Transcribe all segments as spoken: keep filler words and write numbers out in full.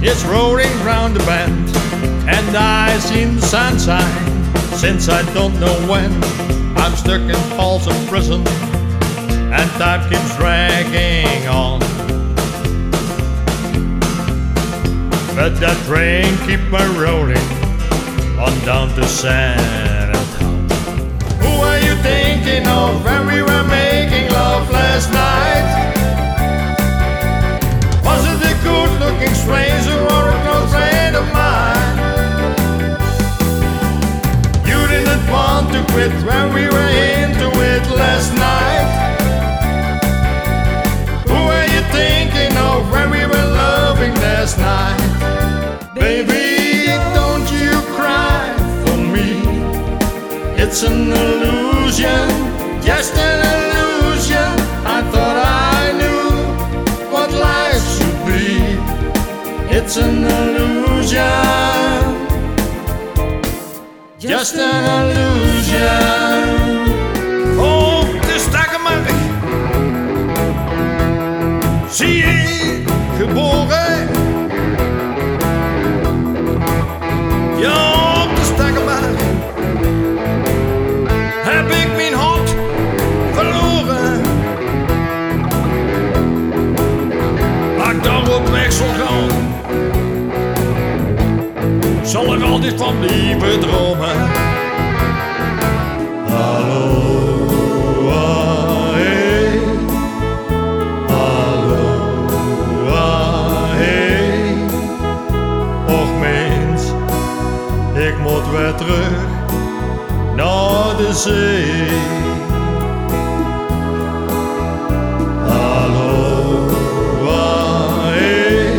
It's rolling round the bend, and I seen the sunshine. Since I don't know when, I'm stuck in Folsom Prison, and time keeps dragging on. But that train keep me rolling on down to San Antonio. Who are you thinking of when we were making love last night? Was it a good-looking stranger or a close friend of mine? You didn't want to quit when we were into it last night. Who are you thinking of when we were loving last night? Baby, don't you cry for me. It's an illusion, just an illusion. I thought I knew what life should be. It's an illusion, just an illusion. Oh, de Stakkermark. Zie je, geboren. Ja, op de Stakkermark heb ik mijn hart verloren. Waar ik dan op weg zal gaan, zal ik altijd van blijven dromen. Hallo, ah, hey. Hallo, ah, hey. Och mens, ik moet weer terug naar de zee. Hallo, ah, hey.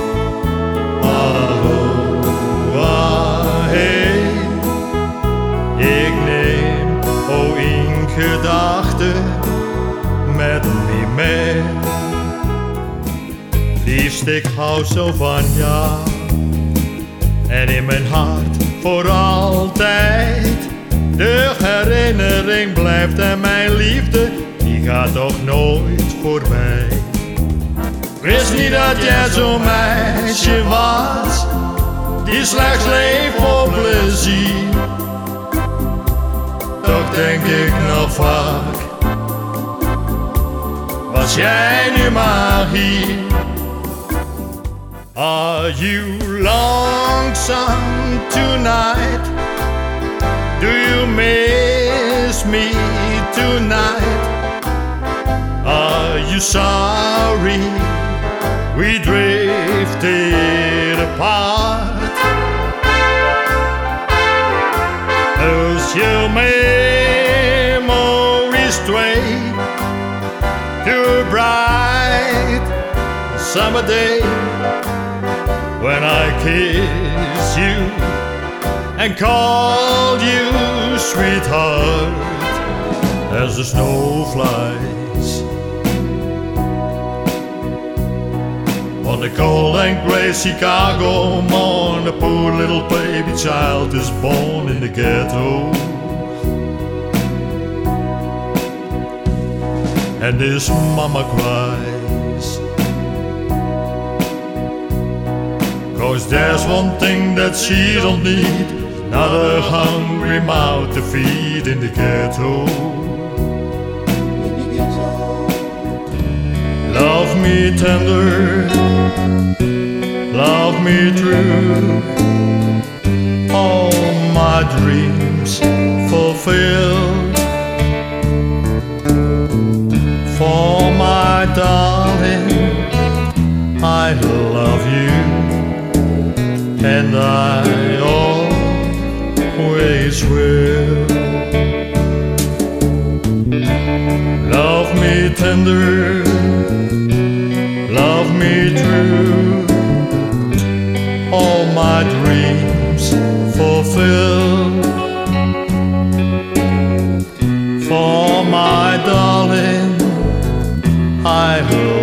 Hallo, ah, hey. Ik neem o in gedachte met me mee. Liefst, ik hou zo van jou. En in mijn hart voor altijd. De herinnering blijft en mijn liefde, die gaat toch nooit voorbij. Wist niet dat jij zo'n meisje was, die slechts leeft voor plezier. Toch denk ik nog vaak, was jij nu maar hier. Are you lonesome tonight? Do you miss me tonight? Are you sorry we drifted apart? As your memories stray to a bright summer day, when I kiss you and call you sweetheart, as the snow flies on the cold and gray Chicago morn, a poor little baby child is born in the ghetto. And his mama cries, 'cause there's one thing that she don't need, not a hungry mouth to feed in the ghetto. Love me tender, love me true, all my dreams fulfill. For my darling, I love you, and I always will. Love me tender, love me true, all my dreams fulfill. For my darling, I love